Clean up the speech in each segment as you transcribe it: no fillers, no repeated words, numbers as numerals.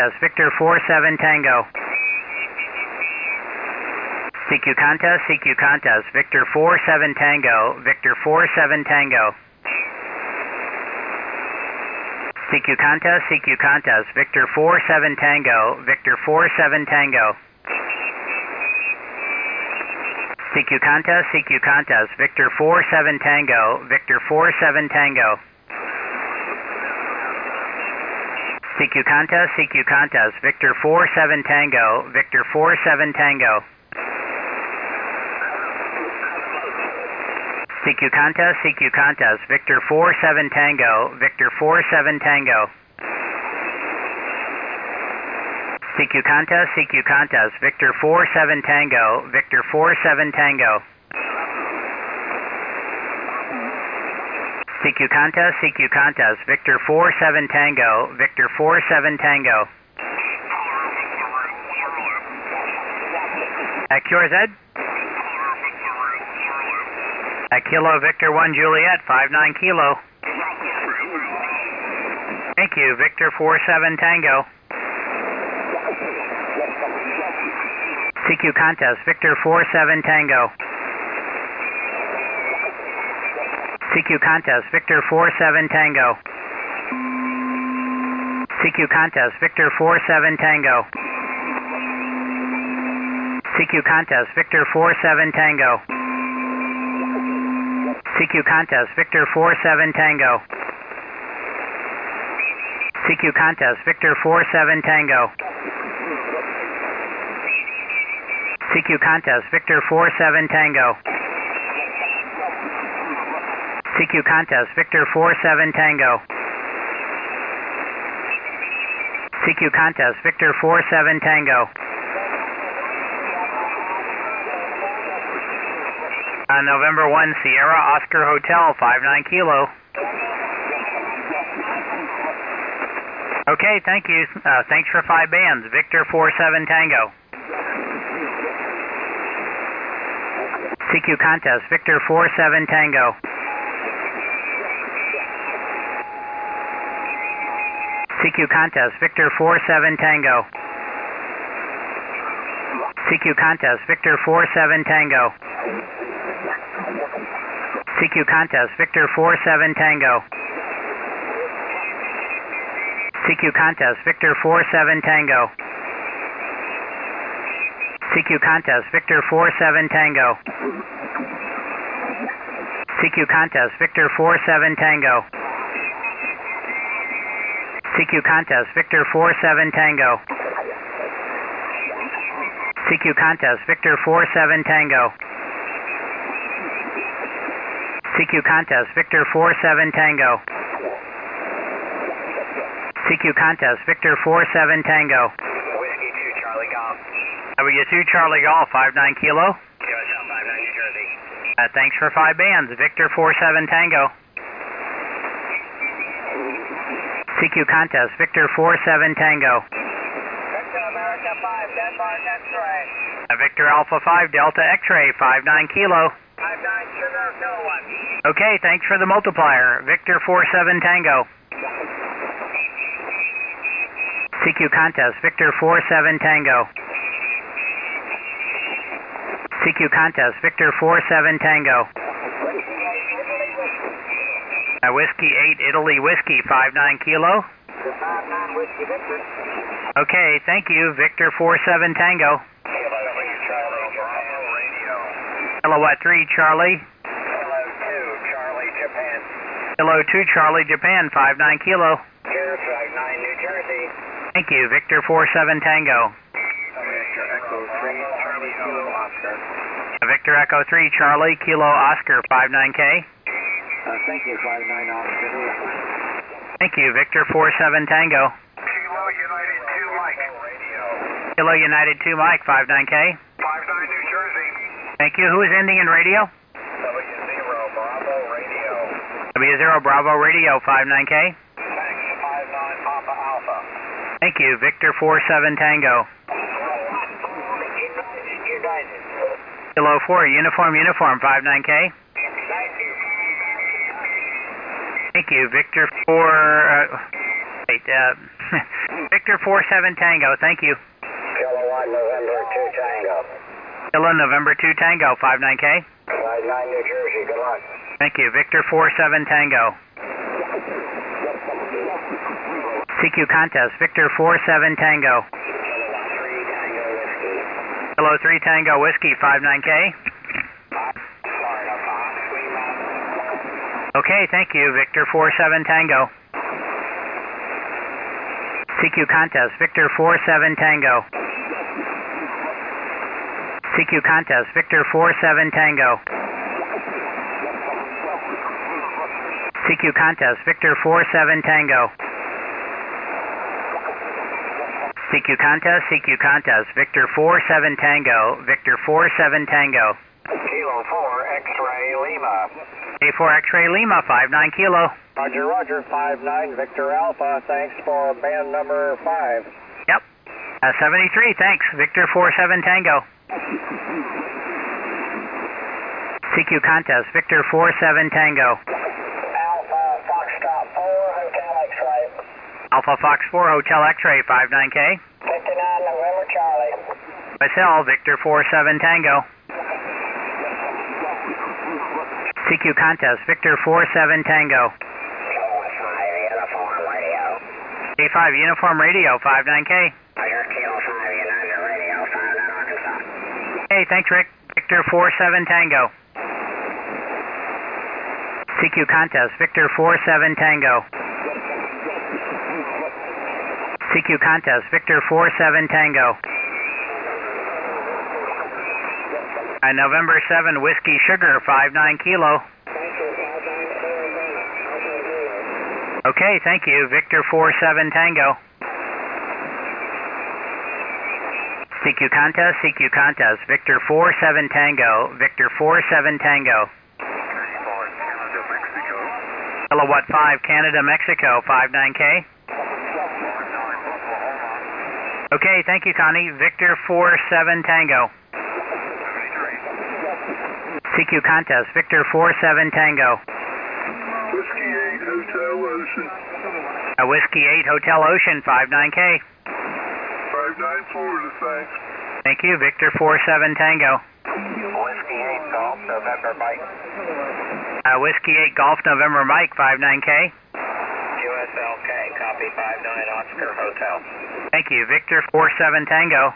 That's Victor 47 Tango. CQ contest, CQ contest. Victor 47 Tango, Victor 47 Tango. CQ contest, CQ contest. Victor 47 Tango, Victor 47 Tango. CQ contest, CQ contest. Victor 47 Tango, Victor 47 Tango. CQ contest, CQ contest. Victor 47 Tango, Victor 47 Tango. CQ contest, CQ contest. Victor 47 Tango, Victor 47 Tango. CQ contest, CQ contest. Victor 47 Tango, Victor 47 Tango. CQ contest, CQ contest. Victor 47 Tango, Victor 47 Tango. At QRZ? At Kilo Victor 1 Juliet, 59 Kilo. Thank you, Victor 47 Tango. CQ contest, Victor 47 Tango. CQ contest, Victor 47 Tango. CQ contest, Victor 47 Tango. CQ contest, Victor 47 Tango. CQ contest, Victor 47 Tango. CQ contest, Victor 47 Tango. CQ contest, Victor 47 Tango. CQ contest, Victor 47 Tango. CQ contest, Victor 47 Tango. November 1 Sierra Oscar Hotel, 59 Kilo. Okay, thank you. Thanks for 5 bands. Victor 47 Tango. CQ contest, Victor 47 Tango. CQ contest, Victor 47 Tango. CQ contest, Victor 47 Tango. CQ contest, Victor 47 Tango. CQ contest, Victor 47 Tango. CQ contest, Victor 47 Tango. CQ contest, Victor 47 Tango. CQ contest, Victor 47 Tango. CQ contest, Victor 47 Tango. CQ contest, Victor 47 Tango. CQ contest, Victor 47 Tango. Whiskey 2 Charlie Golf. W2 Charlie Golf, 59 Kilo. QSL 59 New Jersey. Thanks for 5 bands. Victor 47 Tango. CQ contest, Victor 47 Tango. Victor America 5, Denmark X-ray. Victor Alpha 5 Delta X-ray, 59 Kilo. 59 Sugar, Kilo 1. Okay, thanks for the multiplier. Victor 47 Tango. CQ contest, Victor 47 Tango. CQ contest, Victor 47 Tango. Whiskey 8 Italy Whiskey, 59 Kilo. 59 Whiskey Victor. Okay, thank you, Victor 47 Tango. Kilowatt 3 Charlie. Kilo 2 Charlie Japan. Kilo 2 Charlie Japan, 59 Kilo. Here 59 New Jersey. Thank you, Victor 47 Tango. Victor Echo 3 Charlie Kilo Oscar. Victor Echo 3 Charlie Kilo Oscar, 59K. Thank you, 59 Oscar. Thank you, Victor 47 Tango. Kilo United 2 Mike. Kilo United 2 Mike, 59K. 59 New Jersey. Thank you. Who is ending in radio? W0 Bravo Radio. W0 Bravo Radio, 59K. Thanks, 59 Papa Alpha. Thank you, Victor 47 Tango. United. Kilo 4 Uniform 59K. Thank you. Thank you, Victor 4... Victor 47 Tango, thank you. Kilowatt November 2 Tango. Kilo November 2 Tango, 59K. 59 New Jersey, good luck. Thank you. Victor 47 Tango. CQ contest, Victor 47 Tango. Kilo 3 Tango Whiskey, 59K. Okay, thank you. Victor 47 Tango. CQ contest, Victor 47 Tango. CQ contest, Victor 47 Tango. CQ contest, Victor 47 Tango. CQ contest, Victor 47 Tango, Victor 47 Tango. Kilo 4 X-ray Lima. A4 X-ray Lima, 59 Kilo. Roger, Roger, 59 Victor Alpha, thanks for band number 5. Yep. 73, thanks. Victor 47 Tango. CQ contest, Victor 47 Tango. Alpha Foxtrot 4 Hotel X-ray. Alpha Fox 4 Hotel X-ray, 59K. 59 November Charlie. Myself, Victor 47 Tango. CQ contest, Victor 47 Tango. A5 Uniform Radio, 59K. Hey, thanks, Rick. Victor 47 Tango. CQ contest, Victor 47 Tango. CQ contest, Victor 47 Tango. November 7 Whiskey Sugar, 59 Kilo. Okay, thank you. Victor 47 Tango. CQ contest, Victor 47 Tango, Victor 47 Tango. Kilowatt 5 Canada, Mexico, 59K. Okay, thank you, Connie. Victor 47 Tango. CQ contest, Victor 47 Tango. Whiskey 8 Hotel Ocean. Whiskey 8 Hotel Ocean, 59K. 594 to thanks. Thank you, Victor 47 Tango. Whiskey 8 Golf November Mike. Whiskey 8 Golf November Mike, 59K. USLK, copy 59 Oscar Hotel. Thank you, Victor 47 Tango.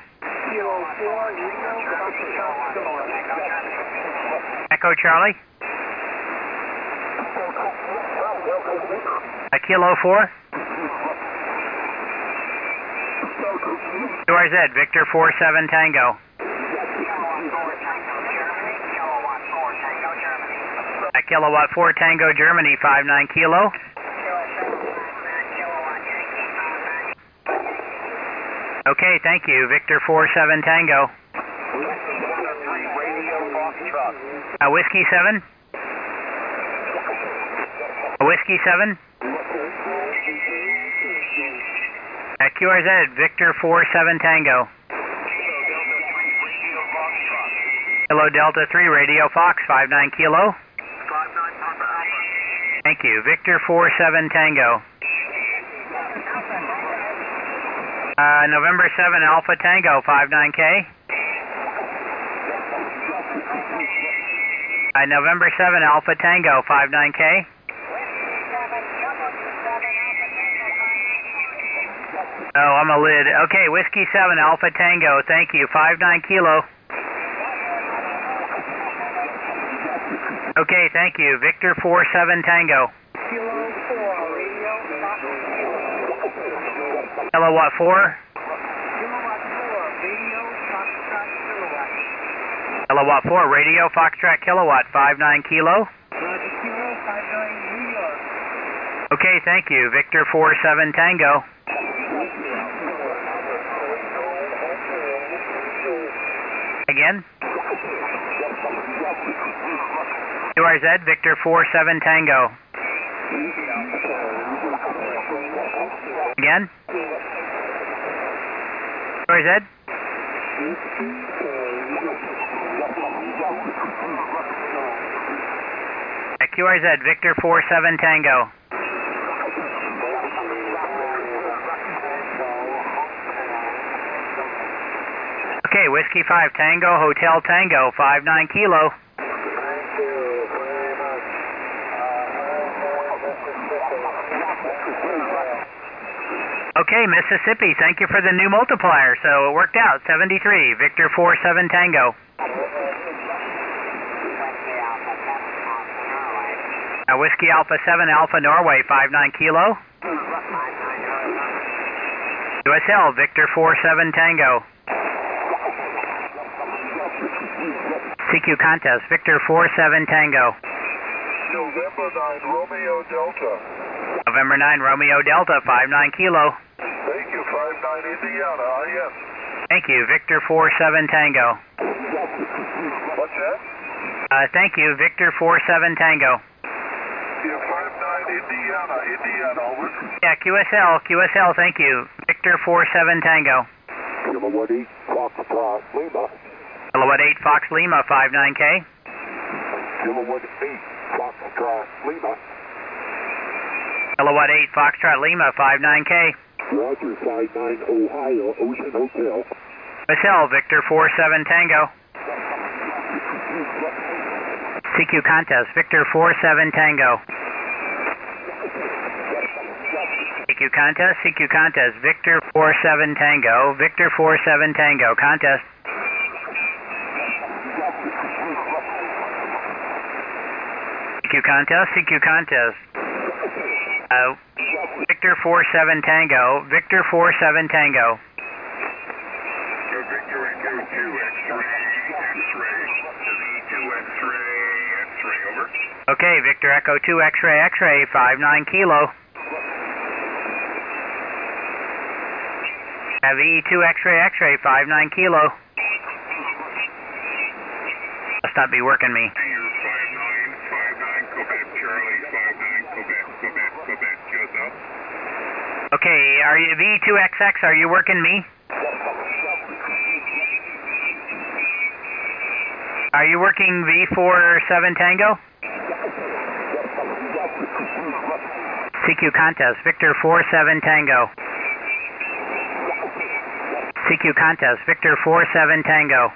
Echo Charlie. Kilo 4. URZ, Victor 47 Tango. Kilowatt 4 Tango Germany, 59 Kilo. Okay, thank you. Victor 47 Tango. Whiskey 7. Whiskey 7. QRZ, Victor 47 Tango. Kilo Delta 3 Radio Fox, 59 Kilo. Thank you. Victor 47 Tango. November 7 Alpha Tango, 59K. November 7 Alpha Tango, 59K. Oh, I'm a lid. Okay, Whiskey 7 Alpha Tango, thank you. 59 Kilo. Okay, thank you. Victor 47 Tango. Kilowatt 4. Kilowatt 4, Radio Foxtrot Kilowatt, 59 Kilo. Okay, thank you. Victor 47 Tango. Again. URZ, Victor 47 Tango. Again. URZ. QRZ, Victor 47 Tango. Okay, Whiskey 5 Tango, Hotel Tango, 59 Kilo. Thank you very much. Okay, Mississippi, thank you for the new multiplier. So it worked out, 73, Victor 47 Tango. Whiskey Alpha 7 Alpha Norway, 59 Kilo. USL, Victor 47 Tango. CQ Contest, Victor 47 Tango. November 9, Romeo Delta. November 9, Romeo Delta, 59 Kilo. Thank you, 59 Indiana, IS. Thank you, Victor 47 Tango. What's that? Thank you, Victor 47 Tango. Yeah, 59 Indiana, over. Yeah, QSL, thank you. Victor 47 Tango. Kilowatt 8, Foxtrot, Lima. Kilowatt 8, Fox Lima, 59K. Kilowatt 8, Foxtrot, Lima. Kilowatt 8, Foxtrot Lima, 59K. Roger, 59 Ohio, Ocean Hotel. USL, Victor 47 Tango. CQ Contest, Victor 47 Tango. CQ Contest, Victor 47 Tango, Victor 47 Tango, Contest. CQ Contest. Victor 47 Tango, Victor 47 Tango. Victor Echo 2 X-ray, V2 X-ray, over. Okay, Victor Echo 2 X-ray, 59 Kilo. VE2 X-ray, 59 Kilo. Must not be working me. 59, Quebec, Charlie, 59, Quebec, just up. Okay, are you V2XX, are you working me? Are you working V47 Tango? CQ Contest, Victor 47 Tango. CQ Contest, Victor 47 Tango.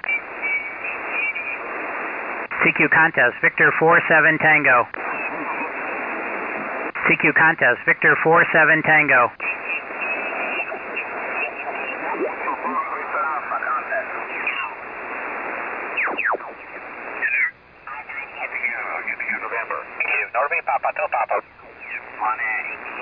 CQ Contest, Victor 47 Tango. CQ Contest, Victor 47 Tango. Norby, Papa, to Papa. 1A.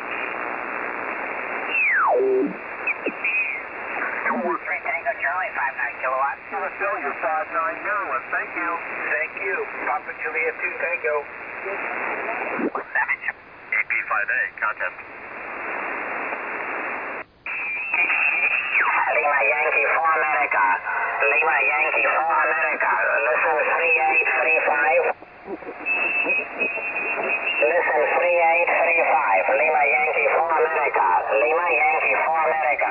Tango Charlie, 59 kilowatts. Australia, 59 Maryland, thank you. Thank you. Papa Juliet 2 Tango. Savage. AP5A, contest. Lima Yankee 4 America. Lima Yankee 4 America. Listen 3835. Listen 3835. Lima Yankee 4 America. Lima Yankee 4 America.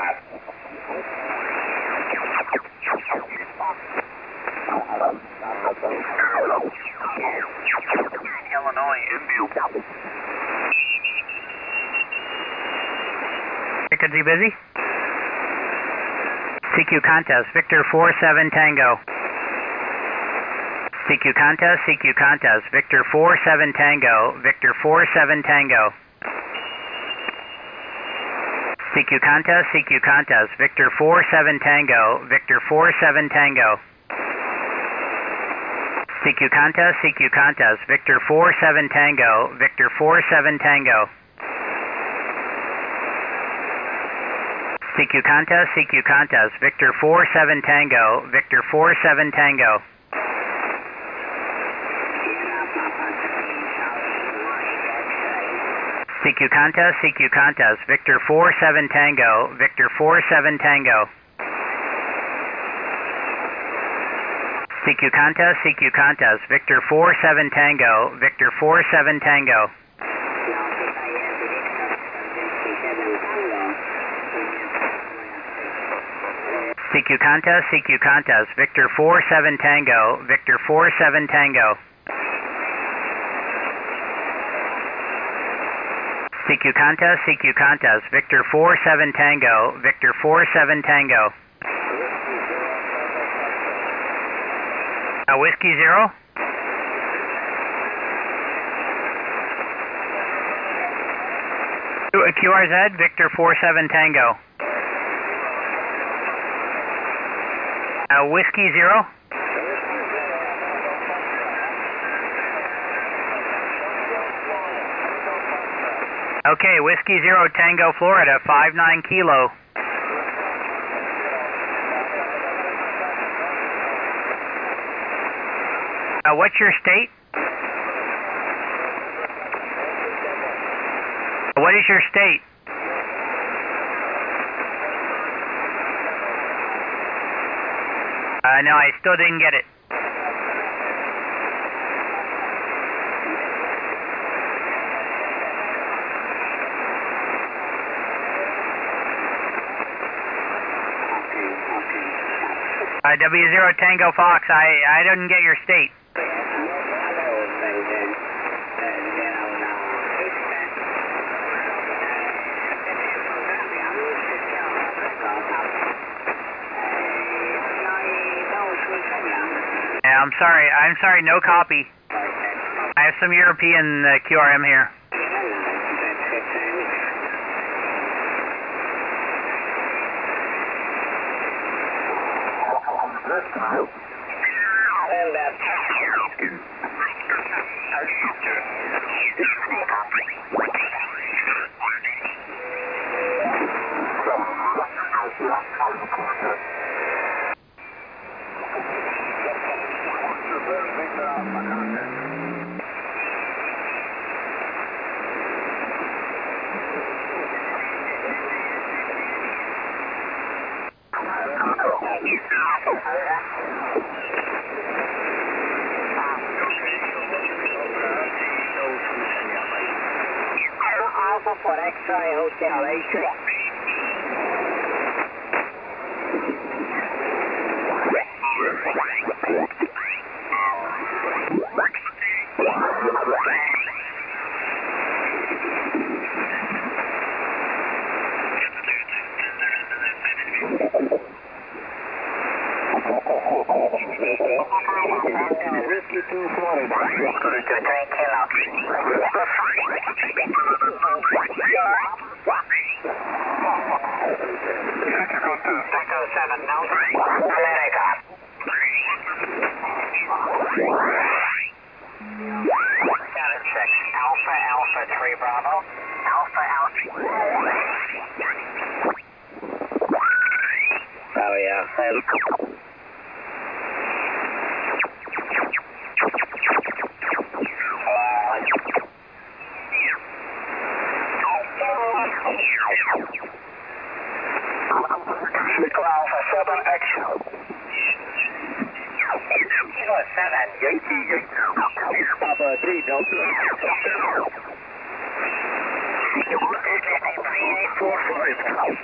Illinois, infield. Is he busy? CQ Contest, Victor 47 Tango. CQ Contest, Victor 47 Tango, Victor 47 Tango. CQ Contest, Victor 47 Tango, Victor 47 Tango. CQ Contest, Victor 47 Tango, Victor 47 Tango. CQ Contest, Victor 47 Tango, Victor 47 Tango. CQ Contest, Victor 47 Tango, Victor 47 Tango. CQ Contest, Victor 47 Tango, Victor 47 Tango. CQ Contest, Victor 47 Tango, Victor 47 Tango. CQ Contest, Victor 47 Tango, Victor 47 Tango. Whiskey 0. QRZ, Victor 47 Tango. Whiskey 0. Okay, Whiskey 0 Tango Florida, 59 Kilo. What's your state? What is your state? No, I still didn't get it. W0 Tango Fox, I didn't get your state. I'm sorry, no copy. I have some European QRM here. Alpha for X-ray Hotel, A6. Whiskey 2 Florida. 3 Kilo. America. Alpha 3 Bravo. Alpha. Oh yeah. Alpha 7X. Kilo 7. Yankee. Papa 3 Delta. 3845.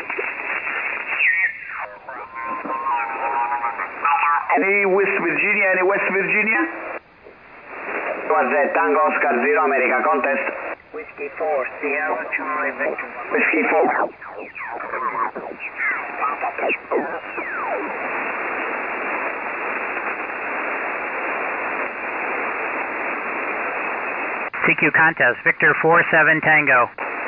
Any West Virginia? Was Tango Oscar 0 America contest. Whiskey 4, Sierra Charlie Victor. Whiskey 4. CQ contest, Victor 47 Tango.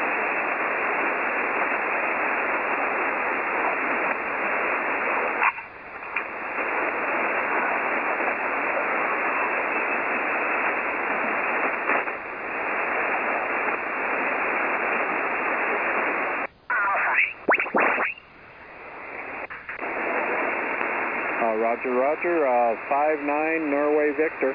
Roger, 5-9 Norway Victor.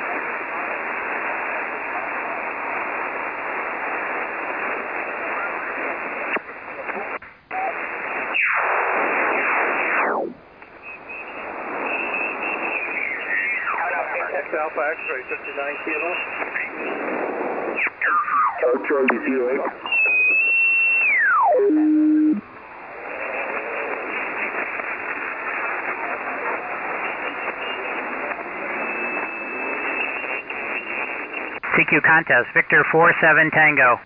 Alpha X-ray 59 Kilo. Charlie 08. CQ contest, Victor 47 Tango.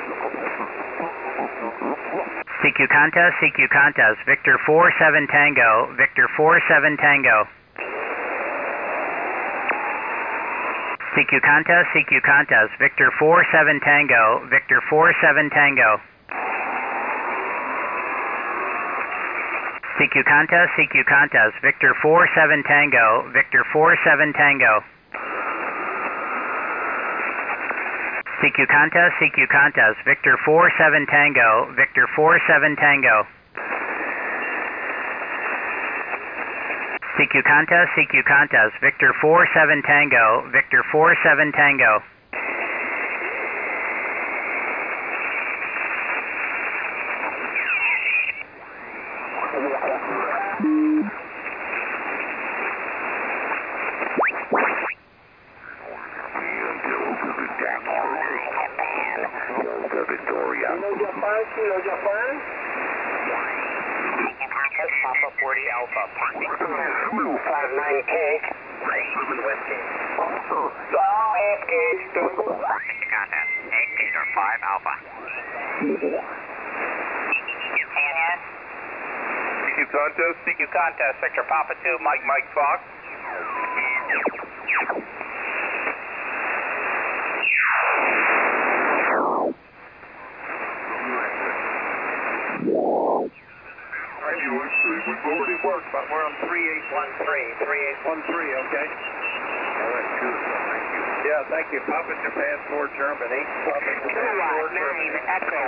CQ contest, Victor 47 Tango, Victor 47 Tango. CQ contest, Victor 47 Tango, Victor 47 Tango. CQ contest, Victor 47 Tango, Victor 47 Tango. CQ contest, Victor 47 Tango, Victor 47 Tango. CQ contest, Victor 47 Tango, Victor 47 Tango. Kilo Japan. Papa 40 Alpha. 59K. Contest. 8 Gator 5 Alpha. CQ contest, Victor Papa 2, Mike Fox. We've already worked, but we're on 3813, okay? Yeah, thank you. Papa Japan 4 Germany. Papa Japan 4 Germany. Echo.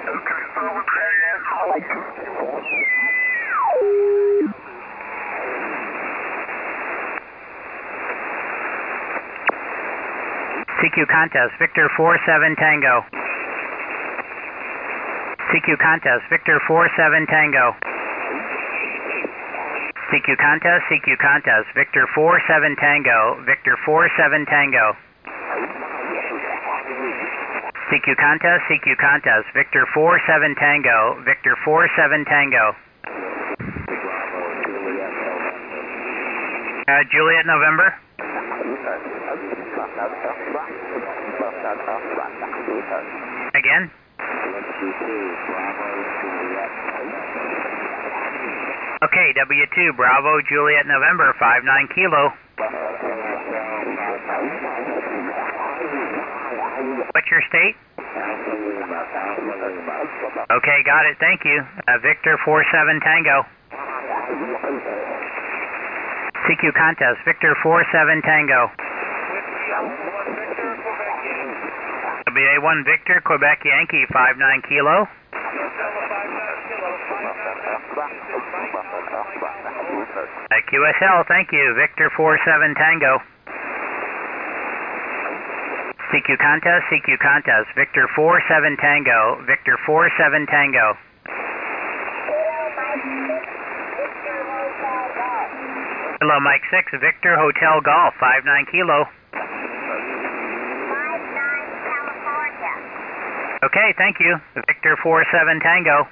CQ contest, Victor 47 Tango. CQ contest, Victor 47 Tango. CQ contest, Victor 47 Tango, Victor 47 Tango. CQ contest, Victor 47 Tango, Victor 47 Tango. Juliet, November. Again. Okay, W2, Bravo, Juliet, November, 59 Kilo. What's your state? Okay, got it, thank you. Victor 47 Tango. CQ contest, Victor 47 Tango. WA1 Victor, Quebec Yankee, 59 Kilo. QSL, thank you. Victor 47 Tango. CQ contest, Victor 47 Tango, Victor 47 Tango. Hello, Mike 6, Victor Hotel Golf, 59 Kilo. 59 California. Okay, thank you. Victor 47 Tango.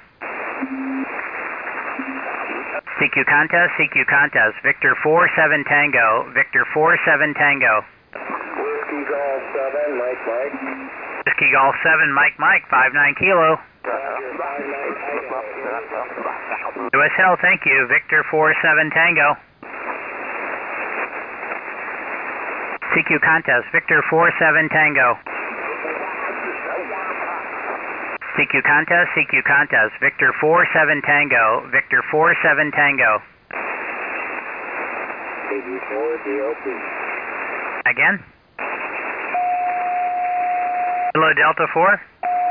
CQ contest, Victor 47 Tango, Victor 47 Tango. Whiskey Golf 7, Mike. Whiskey Golf 7, Mike, 59 Kilo. USL, thank you. Victor 47 Tango. CQ contest, Victor 47 Tango. CQ contest, Victor 47 Tango, Victor 47 Tango. Again? Hello, Delta 4.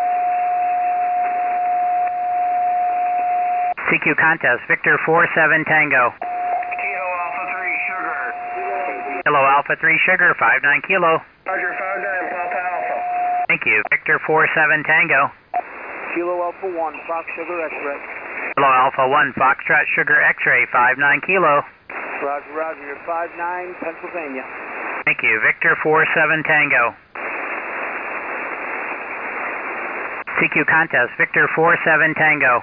CQ contest, Victor 47 Tango. Kilo Alpha 3 Sugar. Hello, Alpha 3 Sugar, 59 Kilo. Roger, 59 Papa Alpha. Thank you. Victor 47 Tango. Kilo Alpha 1, Fox Sugar X-Ray. Hello, Alpha 1, Foxtrot Sugar X-Ray, 59 Kilo. Roger, you're 59, Pennsylvania. Thank you. Victor 47 Tango. CQ contest, Victor 47 Tango.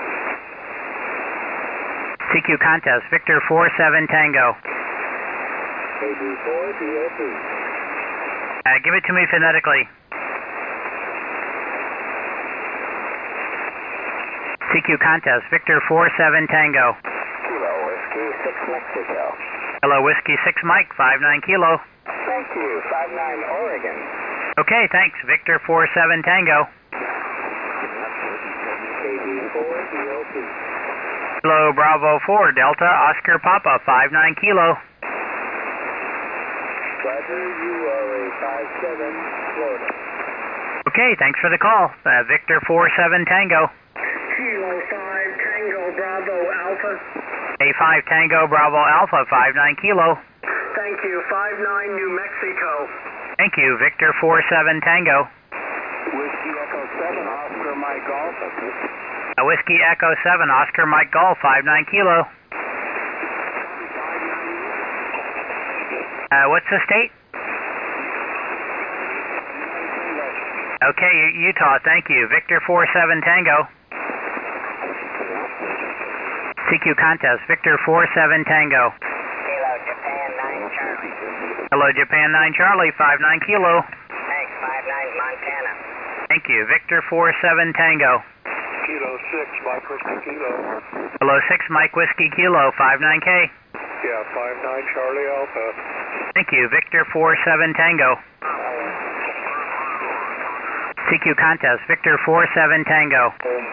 CQ contest, Victor 47 Tango. Give it to me phonetically. CQ contest, Victor 47 Tango. Kilo Whiskey 6 Mexico. Hello, Whiskey 6 Mike, 59 Kilo. Thank you. 59 Oregon. Okay, thanks. Victor 47 Tango. KB4DOP. Hello, Bravo 4 Delta Oscar Papa, 59 Kilo. Roger, you are a 57 Florida. Okay, thanks for the call. Victor 47 Tango. Kilo 5 Tango Bravo Alpha. A5 Tango Bravo Alpha, 59 Kilo. Thank you. 59 New Mexico. Thank you. Victor 47 Tango. Whiskey Echo 7, Oscar Mike Golf. Whiskey Echo 7 Oscar Mike Golf, 59 Kilo. What's the state? Okay, Utah, thank you. Victor 47 Tango. CQ contest, Victor 47 Tango. Kilo Japan 9 Charlie. Hello, Japan 9 Charlie, 59 Kilo. Thanks. 59 Montana. Thank you. Victor 47 Tango. Kilo 6, Mike Whiskey Kilo. Hello, 6 Mike Whiskey Kilo, 59K. Yeah, 59 Charlie Alpha. Thank you. Victor 47 Tango. CQ contest, Victor 47 Tango.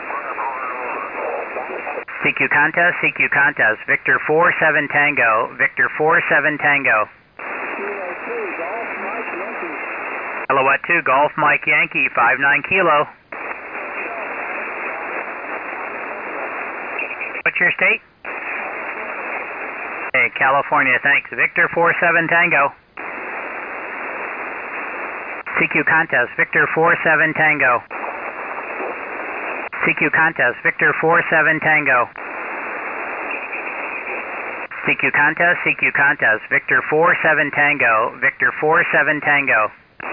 CQ contest, Victor 47 Tango, Victor 47 Tango. Kilowatt 2, Golf Mike Yankee, 59 Kilo. What's your state? Hey, California, thanks. Victor 47 Tango. CQ contest, Victor 47 Tango. CQ contest, Victor 47 Tango. CQ contest, Victor 47 Tango, Victor 47 Tango.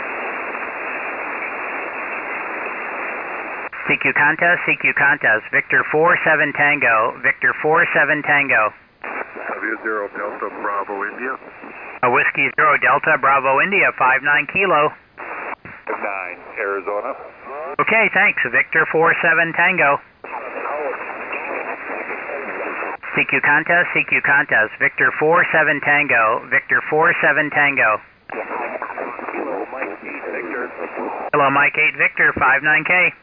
CQ contest, Victor 47 Tango, Victor 47 Tango. W0 Delta Bravo India. Whiskey 0 Delta Bravo India, 59 Kilo. 9 Arizona. Okay, thanks. Victor 47 Tango. CQ contest, Victor 47 Tango, Victor 47 Tango. Kilo Mike 8 Victor. Hello, Mike 8 Victor, 59K.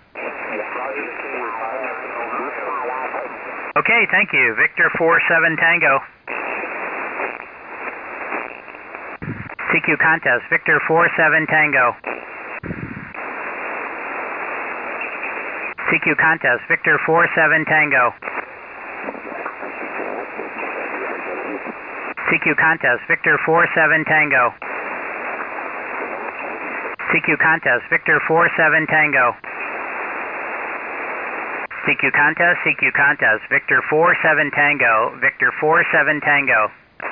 Okay, thank you. Victor 47 Tango. CQ contest, Victor 47 Tango. CQ contest, Victor 47 Tango. CQ contest, Victor 47 Tango. CQ contest, Victor 47 Tango. CQ contest, Victor 47 Tango, Victor 47 Tango.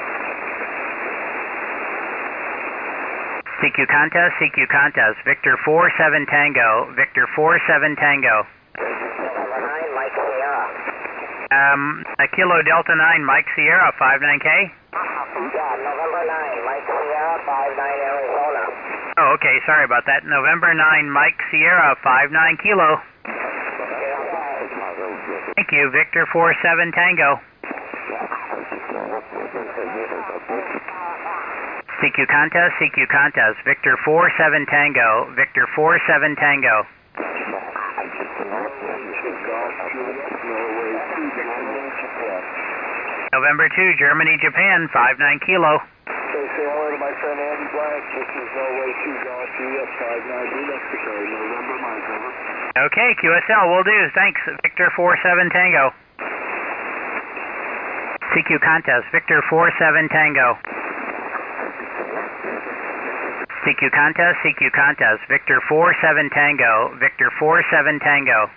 CQ contest, Victor 47 Tango, Victor 47 Tango. Kilo Delta 9, Mike Sierra, 59K. November 9, Mike Sierra, 59 Arizona. Oh, okay, sorry about that. November 9, Mike Sierra, 59 Kilo. Thank you, Victor 47 Tango. CQ contest, Victor 47 Tango, Victor 47 Tango. November 2, Germany, Japan, 59 Kilo. Say hello to my friend Andy Black. This is Norway 2 Golf US 59 New Mexico. November Mike, over. Okay, QSL, will do. Thanks. Victor 47 Tango. CQ contest, Victor 47 Tango. CQ contest, Victor 47 Tango, Victor 47 Tango.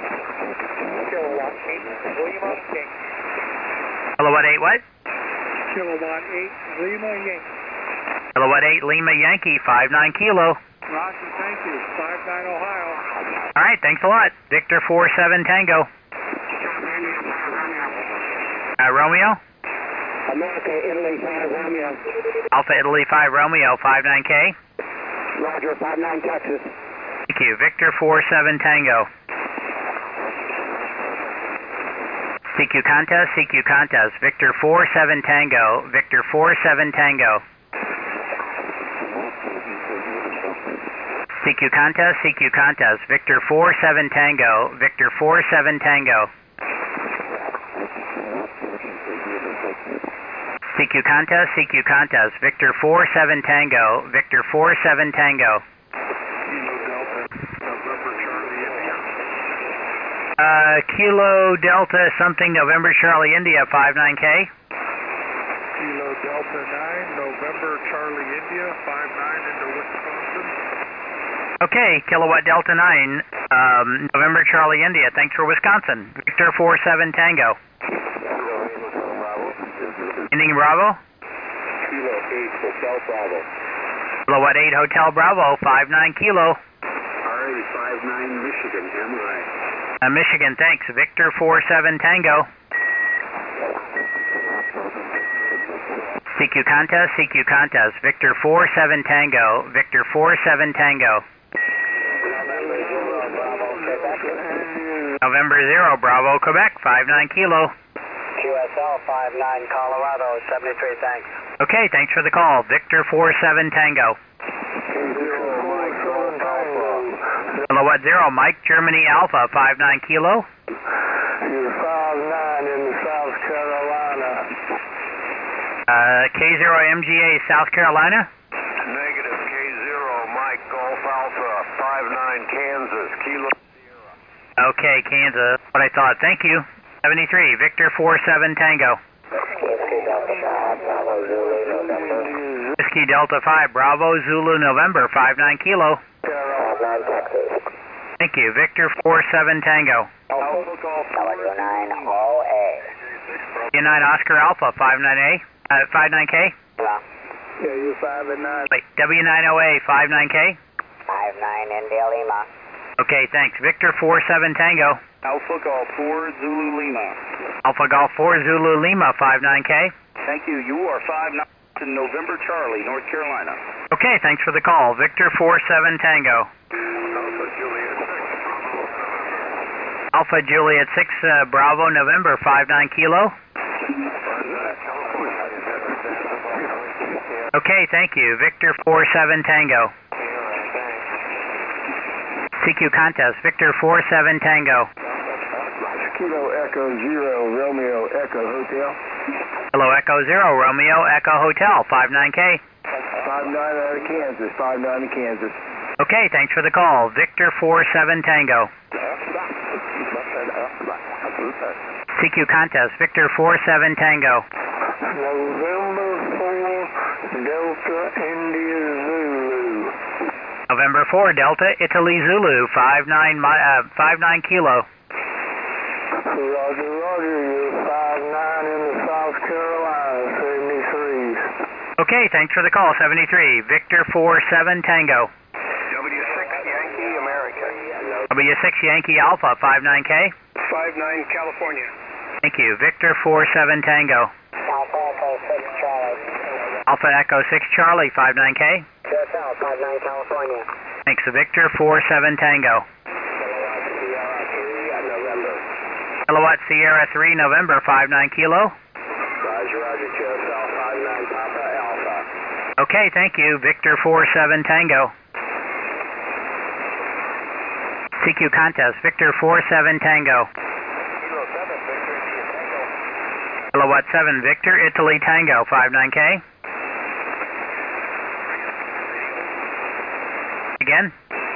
Kilowatt 8 what? Kilowatt 8, Lima Yankee. Kilowatt 8 Lima Yankee, 59 Kilo. Roger, thank you. 59 Ohio. All right, thanks a lot. Victor 47 Tango. Romeo? America, Italy, 5 Romeo. Alpha Italy 5 Romeo, 59K. Roger, 59 Texas. Thank you. Victor 47 Tango. CQ contest, Victor 47 Tango, Victor 47 Tango. CQ contest, Victor 47 Tango, Victor 47 Tango. CQ contest, Victor 47 Tango, Victor 47 Tango. Kilo Delta something November Charlie India 59K. Kilo Delta 9, November Charlie India, 59 into Wisconsin. Okay, Kilowatt Delta 9, November Charlie India, thanks for Wisconsin. Victor 47 Tango. Ending Bravo? Kilo 8, Hotel Bravo. Kilowatt 8 Hotel Bravo, 59 Kilo. Alrighty, 59 Michigan, MI. Michigan, thanks. Victor 47 Tango. CQ contest, Victor 47 Tango, Victor 47 Tango. November 0 Bravo, Quebec, 59 Kilo. QSL 59 Colorado, 73, thanks. Okay, thanks for the call. Victor 47 Tango. Kilowatt 0 Mike, Germany Alpha, 59 Kilo. You're 59 in South Carolina. K0 MGA, South Carolina. Negative K0, Mike, Golf Alpha, 59 Kansas, Kilo. Okay, Kansas, what I thought. Thank you. 73, Victor 47 Tango. Whiskey Delta 5, Bravo, Zulu, November, 59 Kilo. Thank you, Victor 47 Tango. United Oscar Alpha, 59A, 59K. Yeah, you're 59. Wait, W90A, 59K. 59 India Lima. Okay, thanks. Victor 47 Tango. Alpha Golf 4, Zulu Lima. Alpha Golf 4, Zulu Lima, 59K. Thank you. You are 59 in November Charlie, North Carolina. Okay, thanks for the call. Victor 47 Tango. Alpha Juliet 6, Bravo, November, 59 Kilo. Okay, thank you. Victor 47 Tango. CQ contest, Victor 47 Tango. Kilo Echo 0, Romeo Echo Hotel. Hello, Echo 0, Romeo Echo Hotel, 59K. 59 out of Kansas, 59 in Kansas. Okay, thanks for the call. Victor 47 Tango. CQ contest, Victor 47 Tango. November 4, Delta India Zulu. November 4, Delta Italy Zulu, 59 Kilo. Roger, Roger, you're 59 in South Carolina, 73. Okay, thanks for the call, 73. Victor 47 Tango. W6 Yankee America. W6 Yankee Alpha, 59K. 59 California. Thank you. Victor 47 Tango. Alpha Echo 6 Charlie. Alpha Echo 6 Charlie, 59K. QSL 59 California. Thanks. Victor 47 Tango. Kilowatt Sierra 3 November, 59 Kilo. Roger, Roger, QSL 59 Papa Alpha. Okay, thank you. Victor 47 Tango. CQ contest, Victor 47 Tango. Kilowatt 7 Victor, Italy Tango, 59K. Again?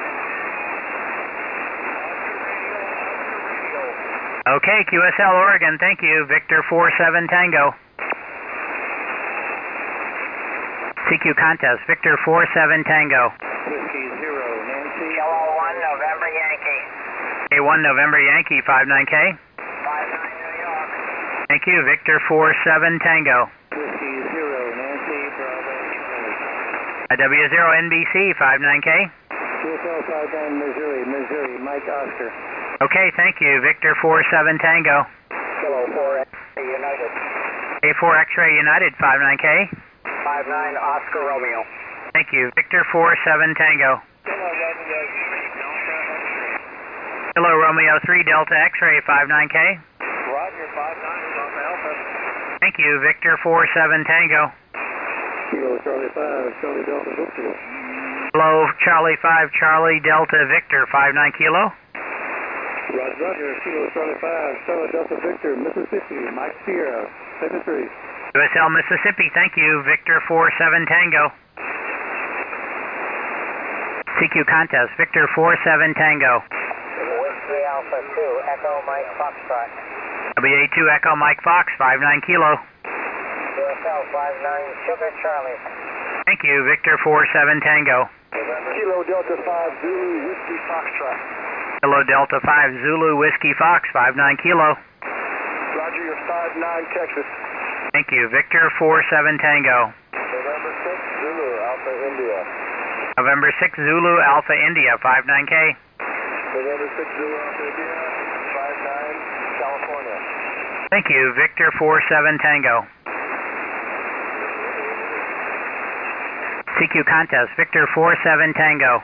Okay, QSL Oregon, thank you. Victor 47 Tango. CQ contest, Victor 47 Tango. Whiskey 0, Nancy. Kilo 1 November Yankee. A1 November Yankee, 59K. 59 New York. Thank you, Victor 47 Tango. Whiskey 0, Nancy, Bravo. W0 NBC, 59K. QSL 59 Missouri, Mike Oscar. Okay, thank you, Victor 47 Tango. Kilo 4 United. A4 X-Ray United, 59K. 59 Oscar Romeo. Thank you, Victor 47 Tango. Hello, Romeo 3 Delta X-Ray, 59K. Roger, 59 Thank you, Victor 47 Tango. Kilo Charlie 5, Charlie Delta Victor. Hello, Charlie 5, Charlie Delta Victor 59 Kilo. Roger, Kilo Charlie 5, Charlie Delta Victor, Mississippi, Mike Sierra, 73. USL Mississippi, thank you, Victor 47 Tango. CQ contest, Victor 47 Tango. Whiskey Alpha 2, Echo Mike Foxtrot. WA2 Echo Mike Fox 59 Kilo. USL 59 Sugar Charlie. Thank you, Victor 47 Tango. Kilo Delta 5, Zulu, Whiskey Foxtrot. Hello, Delta 5 Zulu Whiskey Fox 59 Kilo. Roger, your 59 Texas. Thank you, Victor 47 Tango. November 6, Zulu, Alpha India. November 6 Zulu Alpha India 59K. November 6, Zulu, Alpha India, 59, California. Thank you, Victor 47 Tango. CQ contest, Victor 47 Tango.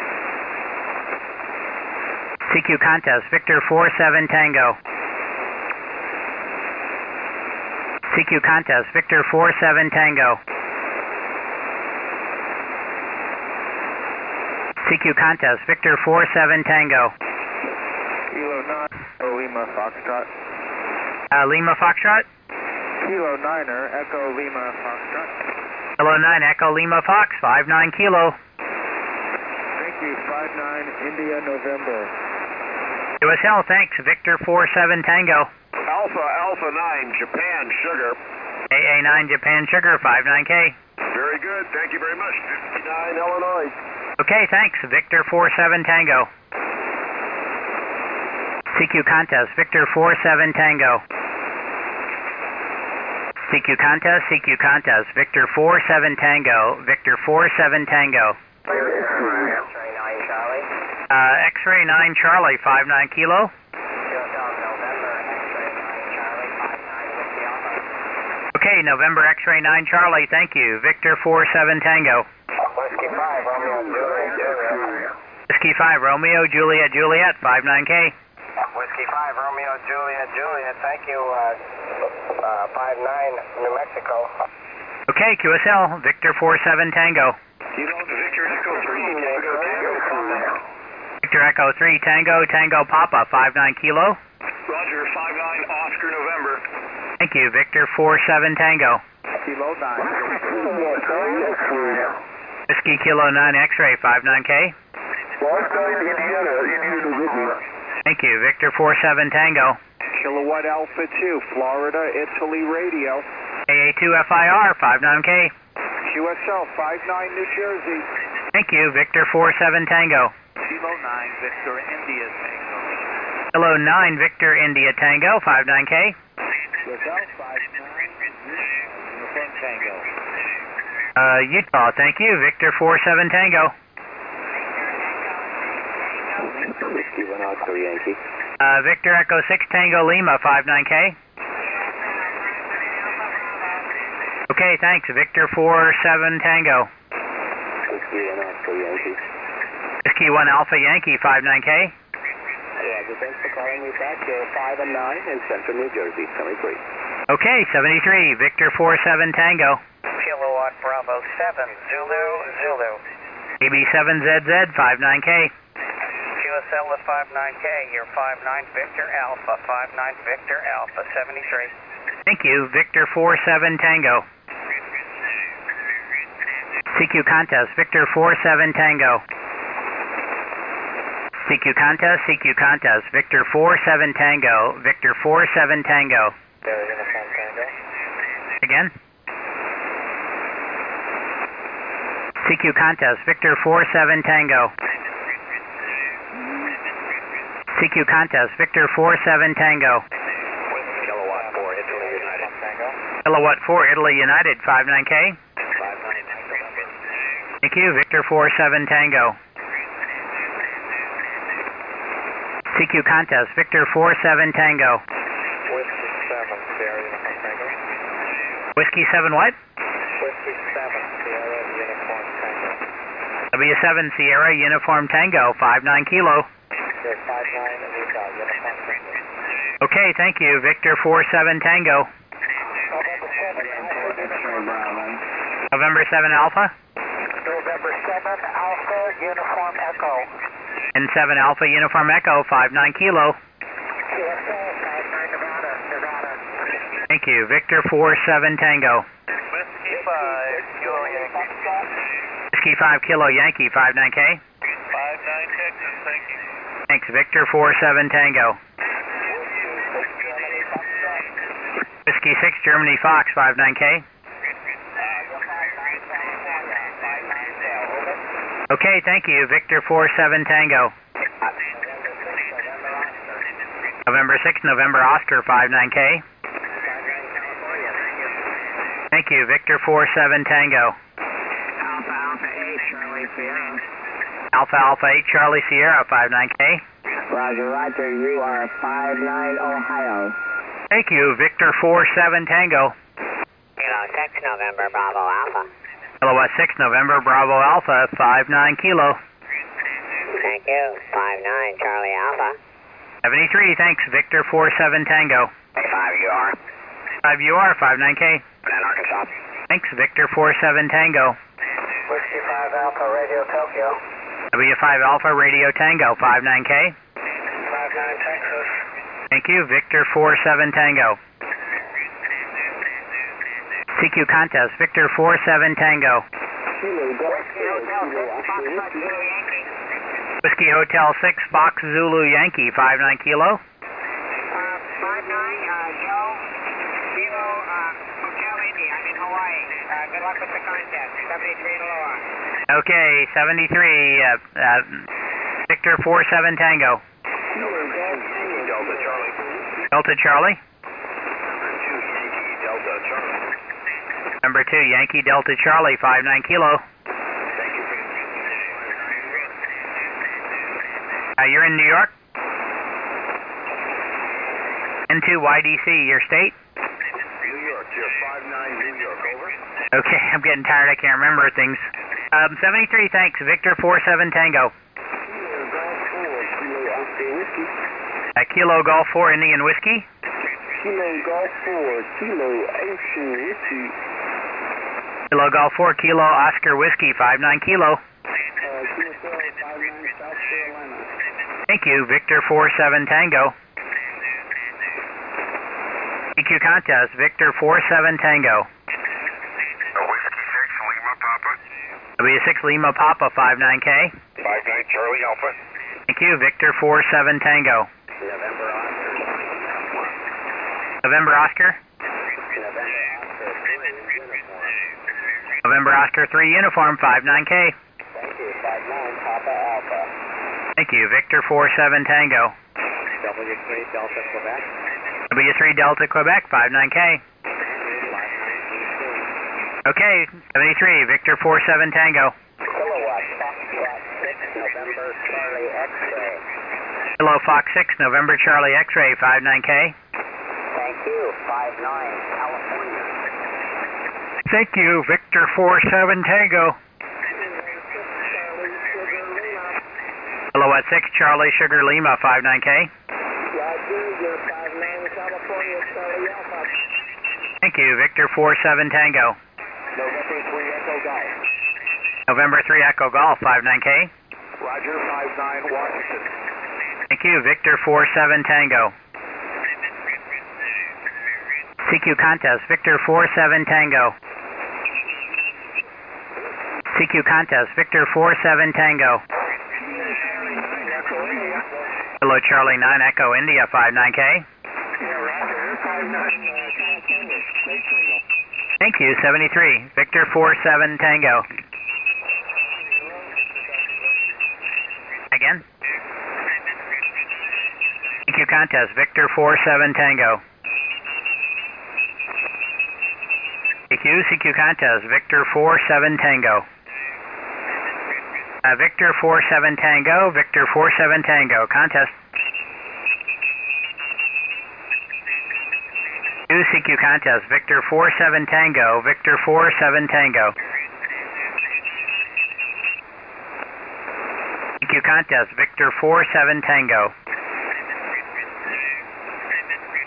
CQ contest, Victor 47 Tango. CQ contest, Victor 47 Tango. CQ contest, Victor 47 Tango. Kilo 9, Lima Foxtrot. Lima Foxtrot? Kilo 9er, Echo Lima Foxtrot. Hello 9 Echo Lima Fox 59 Kilo. Thank you, 59 India November. USL, thanks, Victor 47 Tango. Alpha 9, Japan Sugar. AA9 Japan Sugar 59K. Very good, thank you very much. 59 Illinois. Okay, thanks, Victor 47 Tango. CQ contest, Victor 47 Tango. CQ contest, Victor 47 Tango, Victor 47 Tango. X-ray 9 Charlie. X-ray 9 Charlie 59 Kilo. USL November X-ray 9 Charlie 59 Whiskey Alpha. Okay, November X-ray 9 Charlie, thank you, Victor 47 Tango. Whiskey 5 Romeo Juliet. Whiskey 5 Romeo Juliet Juliet 59K. Whiskey 5 Romeo Juliet Juliet. Thank you, 59 New Mexico. Okay, QSL, Victor 47 Tango. Victor Echo 3, Tango Tango. Victor Echo 3 Tango, Tango Papa 59 Kilo. Roger, 59 Oscar November. Thank you, Victor 47 Tango. Kilo 9. Whiskey Kilo 9 X-ray 59K. Thank you, Victor 47 Tango. Kilowatt Alpha 2, Florida, Italy Radio. AA2 FIR 59K. QSL 59 New Jersey. Thank you, Victor 47 Tango. Kilo 9, Victor India Tango. Hello 9 Victor India Tango 59K. QSL 59 Uniform Tango. Utah, thank you, Victor 47 Tango. Whiskey 1 Oscar Yankee. Victor Echo 6 Tango Lima 59K. Okay, thanks, Victor 47 Tango. Whiskey 1 Oscar Yankee. Whiskey 1 Alpha Yankee 59K. Roger, thanks for calling me back. 5 and 9 in Central New Jersey, 73. Okay, 73, Victor 47 Tango. Kilowatt Bravo 7 Zulu Zulu. AB7ZZ 59K. QSL is 59K. You're 59 Victor Alpha 59 Victor Alpha 73. Thank you, Victor 47 Tango. CQ contest, Victor 47 Tango. CQ contest, Victor 47 Tango, Victor 47 Tango. Uniform Tango. Again? CQ contest, Victor 47 Tango. CQ contest, Victor 47 Tango. Kilowatt 4 Italy United Tango. Kilowatt 4 Italy United 59K. 59 November. Thank you, Victor 47 Tango. CQ contest, Victor 47 Tango. Whiskey 7 Sierra Uniform Tango. Whiskey 7 what? Whiskey 7 Sierra Uniform Tango. W7 Sierra Uniform Tango 59 Kilo. You're 59 Utah Uniform Tango. Okay, thank you, Victor 47 Tango. Okay, November 7 Alpha. November 7 Alpha, Uniform Echo. And 7 Alpha Uniform Echo, 59 Kilo. CSA, 59 Nevada, Nevada. Thank you. Victor 47 Tango. Whiskey 5, Kilo Yankee. Whiskey 5 Kilo Yankee, 59K. 59 Texas, thank you. Thanks. Victor 47 Tango. Whiskey 6 Germany Fox, 59K. Okay, thank you. Victor 47 Tango. November 6 November Oscar, 59K. Thank you. Victor 47 Tango. Alpha, Alpha 8, Charlie Sierra. Alpha Alpha 8 Charlie Sierra, 59K. Roger, Roger, you are 59 Ohio. Thank you. Victor 47 Tango. Kilo 6, November Bravo Alpha. Kilowatt 6 November Bravo Alpha, 59 Kilo. Thank you. 59 Charlie Alpha. 73, thanks. Victor 47 Tango. 5 UR. 5 UR, 59K. Banana, Arkansas. Thanks. Victor 47 Tango. Whiskey 5 Alpha, Radio Tokyo. W5 Alpha Radio Tango, 59K. 59 Texas. Thank you. Victor 47 Tango. CQ contest. Victor 47 Tango. Whiskey Hotel 6 Box Zulu Yankee, 59 Kilo. 59 Joe, Kilo, Hotel Indy. I'm in Hawaii. Good luck with the contest. 73 and lower. Okay, 73. Victor 47 Tango. Delta Charlie. Delta Charlie. Delta Charlie. Number 2 Yankee Delta Charlie, 59 Kilo. Thank you. You're in New York? N2 YDC, your state? New York, you're 59 New York, over. Okay, I'm getting tired. I can't remember things. 73, thanks. Victor 47 Tango. Kilo Golf 4 Indian Whiskey. Kilo Golf 4, Kilo Ocean Whiskey. Kilo Golf 4 Kilo Oscar Whiskey, 59 Kilo. Kilo 59 South Carolina. Thank you. Victor 47 Tango. EQ contest. Victor 47 Tango. Whiskey 6 Lima Papa. W6 Lima Papa, 59K. 59 Charlie Alpha. Thank you. Victor 47 Tango. November Oscar. November Oscar 3 Uniform, 59K. Thank you. 59 Papa Alpha. Thank you. Victor 47 Tango. W3 Delta Quebec. W3 Delta Quebec, 59K. Okay, 73. Victor 47 Tango. Kilowatt Foxtrot 6 November Charlie X-ray. Kilo Fox 6 November Charlie X-ray, 59K. Thank you. 59 California. Thank you. Victor 47 Tango. Kilowatt 6 Charlie Sugar Lima, 59K. Roger, you're 59 California Charlie Alpha. Thank you. Victor 47 Tango. November 3 Echo Golf. November 3 Echo Golf, 59K. Roger, 59 Washington. Thank you. Victor 47 Tango. CQ contest. Victor 47 Tango. CQ contest. Victor 47 Tango. Hello, Charlie 9 Echo India, 59K. Thank you. 73. Victor 47 Tango. Again? CQ contest. Victor 47 Tango. CQ contest. Victor 47 Tango. Victor 47 Tango. Victor 47 Tango. Contest. CQ contest. Victor 47 Tango. Victor 47 Tango. CQ contest. Victor 47 Tango.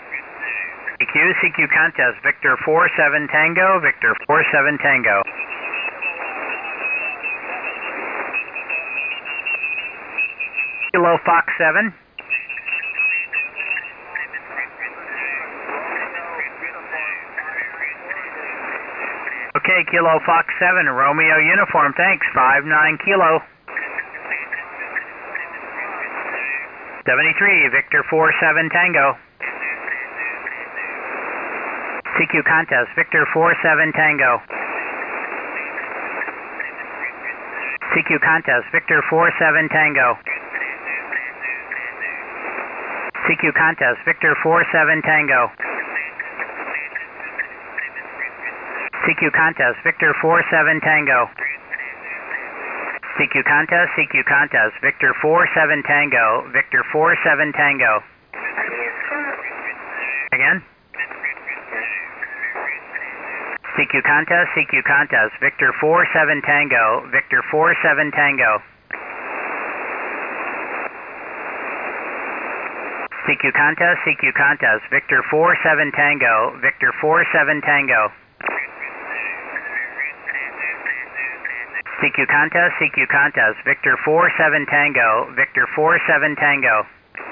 CQ contest. Victor 47 Tango. Victor 47 Tango. Kilo Fox 7. Okay, Kilo Fox 7, Romeo uniform, thanks, 59 Kilo. 73, Victor 47 Tango. CQ contest, Victor 47 Tango. CQ contest, Victor 47 Tango. CQ contest, Victor 47 Tango. CQ contest, Victor 47 Tango. CQ contest, Victor 47 Tango, Victor 47 Tango. Again? CQ contest, Victor 47 Tango, Victor 47 Tango. CQ contest, Victor 47 Tango, Victor 47 Tango. CQ contest, Victor 47 Tango, Victor 47 Tango.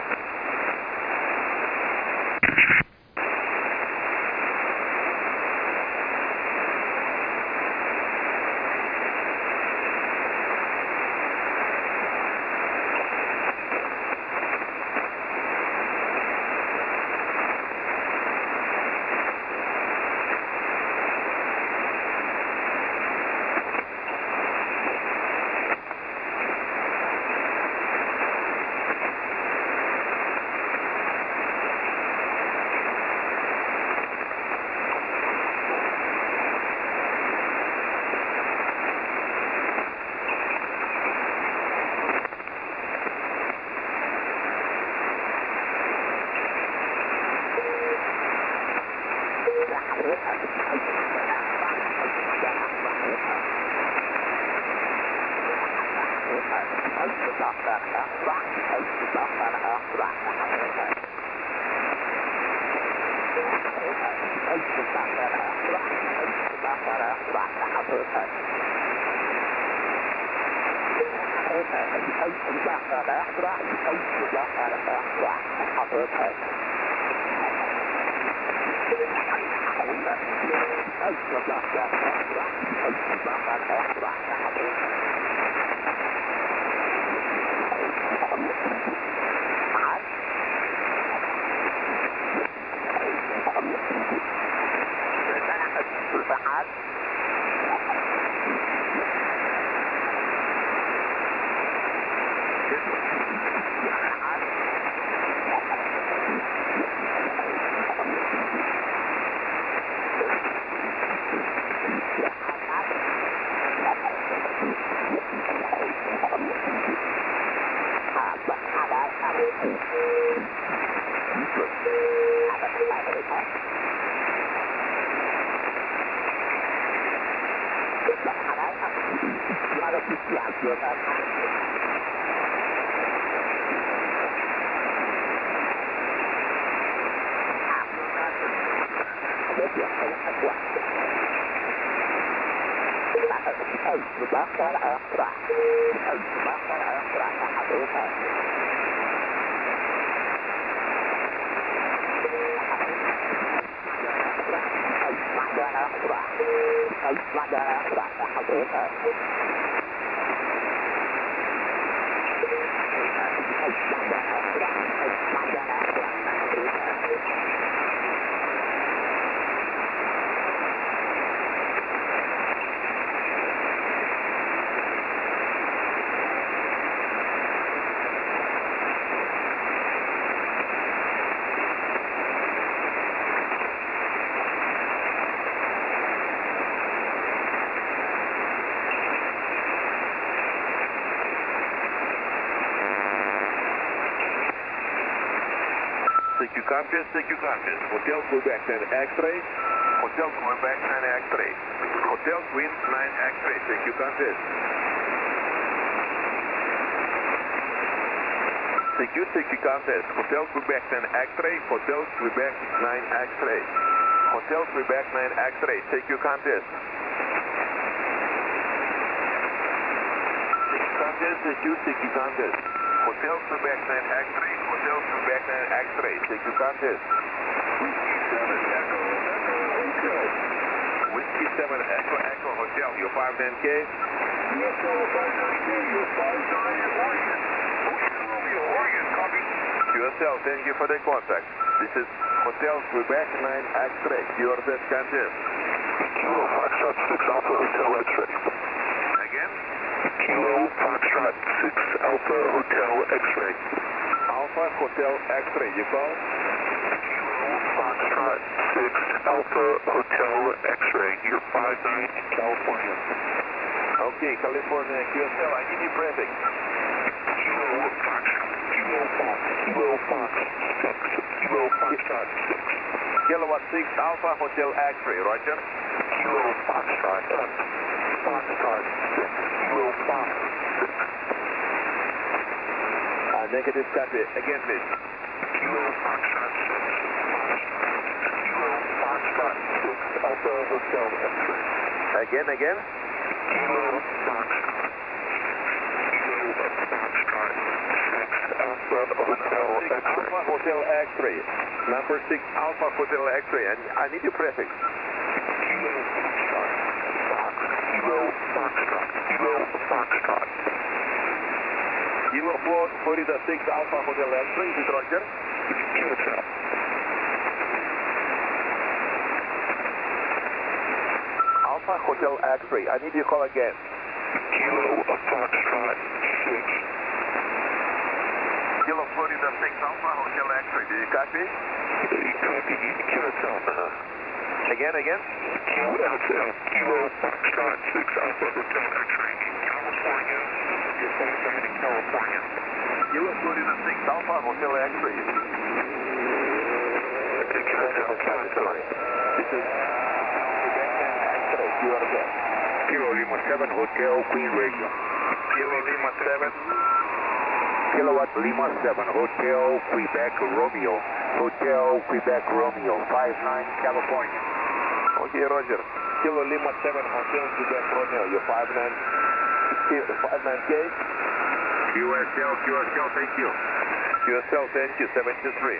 CQ contest, Hotel Quebec 10 X-ray, Hotel Quebec 9 X-ray, Hotel Queen 9 X-ray, CQ contest. CQ contest, Hotel Quebec 10 X-ray, Hotel Quebec 9 X-ray, Hotel Quebec 9 X-ray, CQ contest. CQ contest, CQ contest, Hotel Quebec 9 X-ray, Hotel Quebec 9 X-ray, take your contest. Whiskey 7 Echo Echo Hotel, your 59K. Yes, sir, 59K, your 59 Oregon. Oregon, copy. QSL, thank you for the contact. This is Hotel Quebec 9 X-ray, your best contest. Kilo Foxtrot 6 Alpha Hotel X-ray. Again? Kilo Foxtrot 6 Alpha Hotel X-ray. Alpha Hotel X-ray, you call? Kilo Foxtrot 6 Alpha Hotel X-ray. You're 59 in California. Okay, California QSL, I need your prefix. Kilo Foxtrot 6. Kilo Foxtrot 6. Kilowatt 6 Alpha Hotel X-ray, Roger. Kilo Foxtrot 6. Foxtrot 6. Kilo Fox 6. Negative copy. Again, please. Kilo Foxtrot 6. Kilo Foxtrot 6 Alpha Hotel X-ray. Again. Kilo Foxtrot. Kilo Foxtrot 6 Alpha Hotel X-ray. Alpha Hotel X-ray. Number 6 Alpha Hotel X-ray. And I need your prefix. Kilo Foxtrot. Fox. Kilo Foxtrot. Kilo Foxtrot. Kilo 4 Florida 6 Alpha Hotel X-ray. Is it Roger? QSL. Alpha Hotel X-ray. I need your call again. Kilo Foxtrot 6. Kilo Florida 6 Alpha Hotel X-ray. Do you copy? Copy. QSL. Again. QSL. Kilo Foxtrot 6 Alpha Hotel X-ray in California. You're 59 in California. Kilo Florida 6 Alpha Hotel X-ray. QSL. This is X-ray. You are there. Kilo Lima 7 Hotel Queen Radio. Kilo Lima 7. Kilowatt Lima 7 Hotel Quebec Romeo. Hotel Quebec Romeo 59 California. Okay, Roger. Kilo Lima 7 Hotel Quebec Romeo. Your 59K. QSL, thank you. QSL, thank you. 73.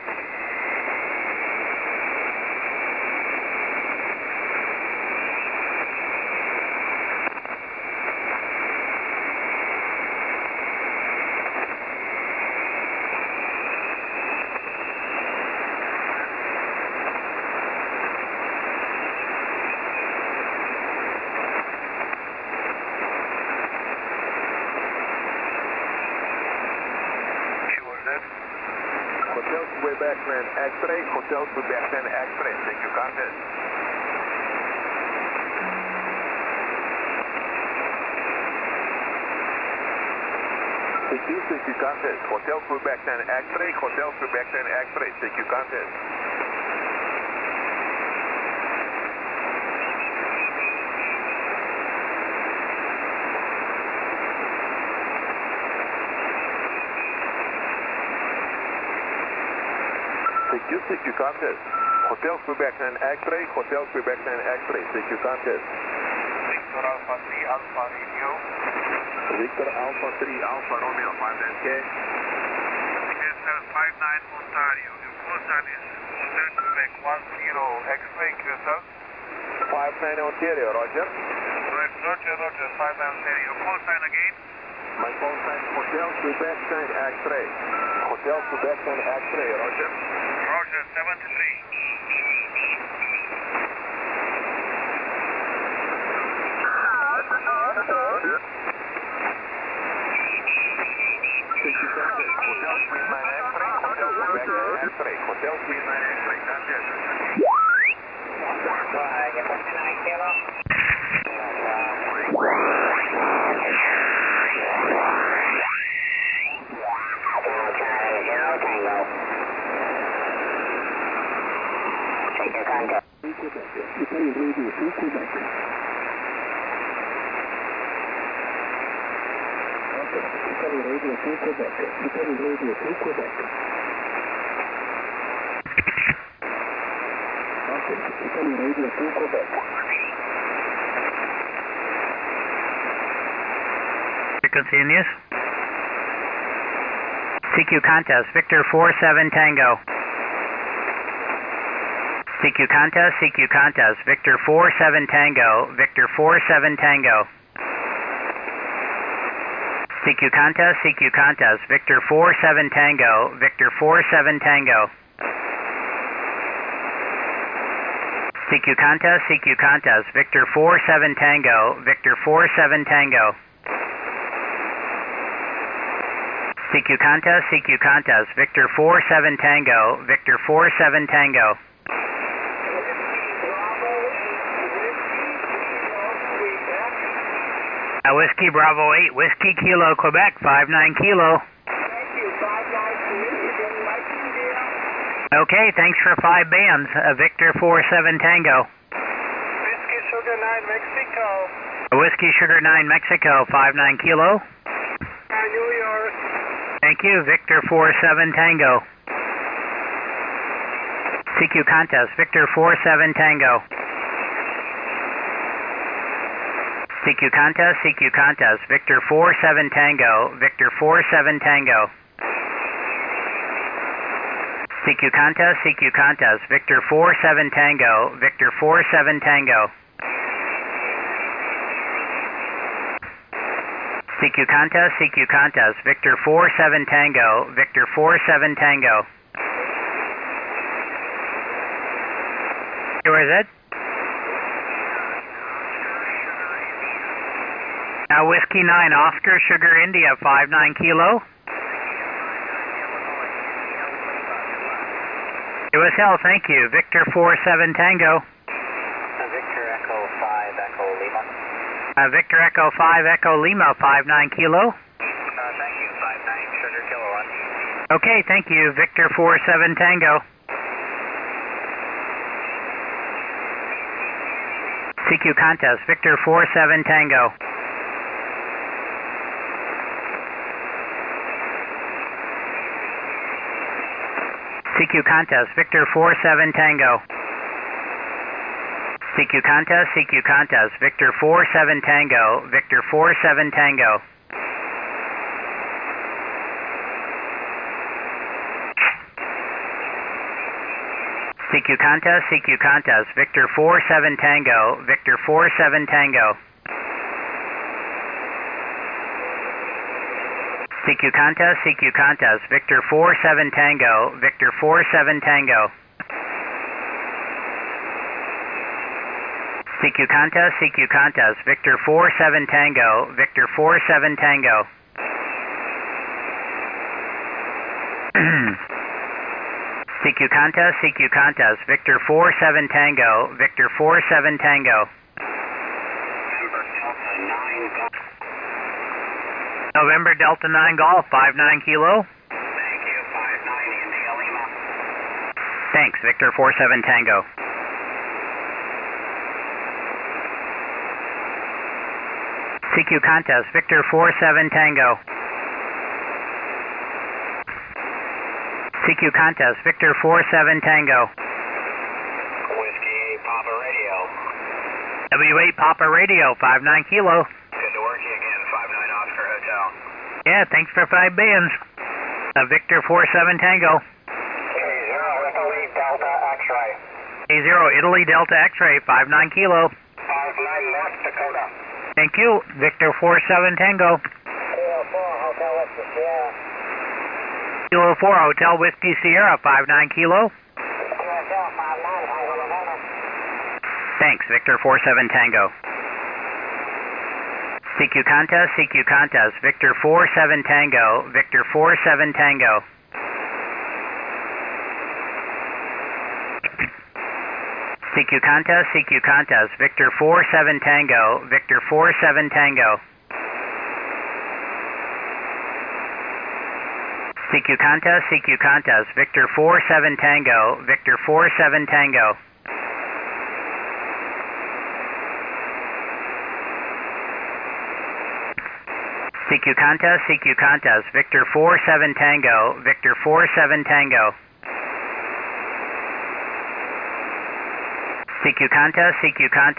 Hotel Quebec X-ray, Hotel Quebec X-ray. Thank you, contest. Thank you, contest. Hotel Quebec X-ray, Hotel Quebec X-ray. Thank you, contest. Thank you, contest. Hotel Quebec X-ray, Hotel Quebec X-ray. Thank you, contest. Victor Alpha 3 Alpha Radio. Victor Alpha 3 Alpha Romeo 59K. QSL 59 Ontario. Your call sign is Hotel Quebec 10 X-ray QSL. 59 Ontario, Roger. Roger, 59 Ontario. Your call sign again. My call sign Hotel Quebec X-ray. Hotel Quebec X-ray, Roger. Roger, 73. Hotel Queen 9 X-ray, Hotel Quebec X-ray, Hotel Queen 9 X-ray, contest. Frequency in use. CQ contest, Victor 47 Tango. CQ contest, CQ contest, Victor 47 Tango, Victor 47 Tango. CQ contest, CQ contest, Victor 47 Tango, Victor 47 Tango. CQ contest, CQ contest, Victor 47 Tango, Victor 47 Tango. CQ contest, CQ contest, Victor 47 Tango, Victor 47 Tango. Whiskey Bravo 8, Whiskey Kilo Quebec, 59 Kilo. Thank you, 59 Okay, thanks for 5 bands. Victor 47 Tango. Whiskey Sugar 9 Mexico. Whiskey Sugar 9 Mexico, 59 Kilo. New York. Thank you, Victor 47 Tango. CQ contest, Victor 47 Tango. CQ contest, CQ contest, Victor 47 Tango, Victor 47 Tango. CQ contest, CQ contest, Victor 47 Tango, Victor 47 Tango. CQ contest, CQ contest, Victor 47 Tango, Victor 47 Tango. Where is it? Whiskey 9 Oscar Sugar India, 59 Kilo. USL, thank you. Victor 47 Tango. Victor Echo 5 Echo Lima. Victor Echo 5 Echo Lima, 59 Kilo. Thank you, 59 Sugar Kilowatt. Okay, thank you. Victor 47 Tango. CQ contest, Victor 47 Tango. CQ contest, Victor 47 Tango. CQ contest, CQ contest, Victor 47 Tango, Victor 47 Tango. CQ contest, CQ contest, Victor 47 Tango, Victor 47 Tango. CQ contest, CQ contest, Victor 47 Tango, Victor 47 Tango. CQ contest, CQ contest, Victor 47 Tango, Victor 47 Tango. CQ contest, CQ contest, Victor 47 Tango, Victor 47 Tango. November Delta 9 Golf, 59 Kilo. Thank you, 59 India Lima. Thanks, Victor 47 Tango. CQ contest, Victor 47 Tango. CQ contest, Victor 47 Tango. Whiskey 8 Papa Radio. W8 Papa Radio, 59 Kilo. Good to work you again, 59 Oscar Hotel. Yeah, thanks for 5 bands. Victor 47 Tango. A0 Italy Delta X-ray. A0 Italy Delta X-ray, 59 Kilo. 59 North Dakota. Thank you, Victor 47 Tango. Kilo 4 Hotel Whiskey Sierra. Kilo 4 Hotel Whiskey Sierra, 59 Kilo. QSL 59 Tango November. Thanks, Victor 47 Tango. CQ contest, CQ contest, Victor 47 Tango, Victor 47 Tango. CQ contest, CQ contest, Victor 47 Tango, Victor 47 Tango. CQ contest, CQ contest, Victor 47 Tango, Victor 47 Tango. CQ contest, CQ contest, Victor 47 Tango, Victor 47 Tango. CQ contest, CQ contest.